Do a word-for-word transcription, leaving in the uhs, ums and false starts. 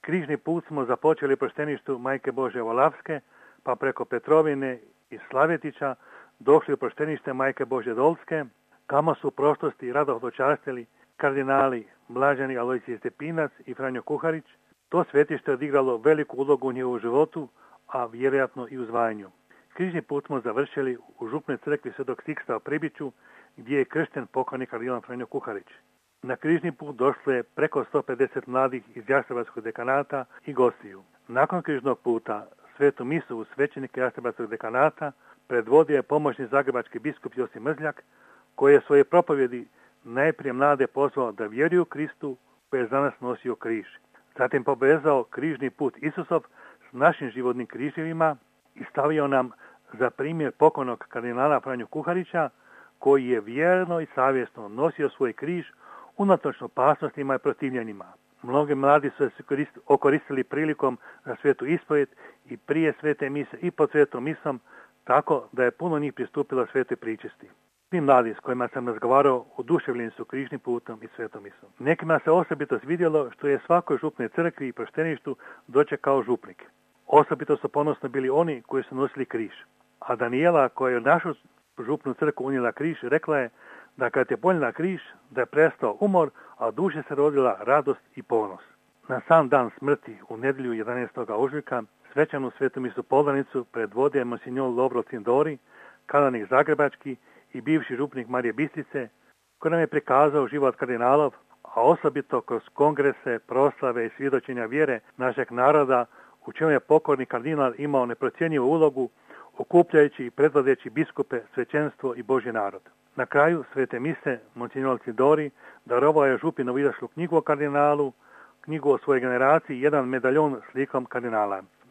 Križni put smo započeli u prosteništu Majke Božje Volavske, pa preko Petrovine i Slavetića došli u prostenište Majke Božje Dolske, kamo su u prošlosti rado hodočastili kardinali Blaženi Alojzije Stepinac i Franjo Kuharić. To svetište je odigralo veliku ulogu u njihovu životu, a vjerojatno i u zvajanju. Križni put smo završili u župnoj crkvi Svetog Siksta u Pribiću, gdje je kršten pokojni kardinal Franjo Kuharić. Na križni put došlo je preko sto pedeset mladih iz Jastrebarskog dekanata i gostiju. Nakon križnog puta svetu misu u svećenike Jastrebarskog dekanata predvodio je pomoćni zagrebački biskup Josip Mrzljak, koji je svoje propovjedi najprije mlade pozvao da vjeruju Kristu koji je za nas nosio križ. Zatim povezao križni put Isusov s našim životnim križevima i stavio nam za primjer pokojnog kardinala Franju Kuharića, koji je vjerno i savjesno nosio svoj križ unatoč opasnostima i protivljenjima. Mnogi mladi su se okoristili prilikom za svetu ispovjed i prije svete mise i pod svetom misom, tako da je puno njih pristupilo svetoj pričesti. Svi mladi s kojima sam razgovarao oduševljeni su križnim putom i svetom misom. Nekima se osobito svidjelo što je svakoj župnoj crkvi i prosteništu dočekao župnik. Osobito su ponosno bili oni koji su nosili križ. A Danijela, koja je u našu župnu crkvu unijela križ, rekla je da kad je ponijela križ, da je prestao umor, a duši se rodila radost i ponos. Na sam dan smrti, u nedjelju jedanaestog ožujka, svečanu svetu misu podanicu predvodio monsinjor Lovro Cindori, kananik zagrebački i bivši župnik Marije Bistrice, koji nam je prikazao život kardinalov, a osobito kroz kongrese, proslave i svjedočenja vjere našeg naroda, u čemu je pokorni kardinal imao neprocjenjivu ulogu, okupljajući i predvodeći biskupe, svećenstvo i Božji narod. Na kraju svete mise monsinjor Cindori darovao je župi novoizašlu knjigu o kardinalu, knjigu o svojoj generaciji i jedan medaljon s likom kardinala.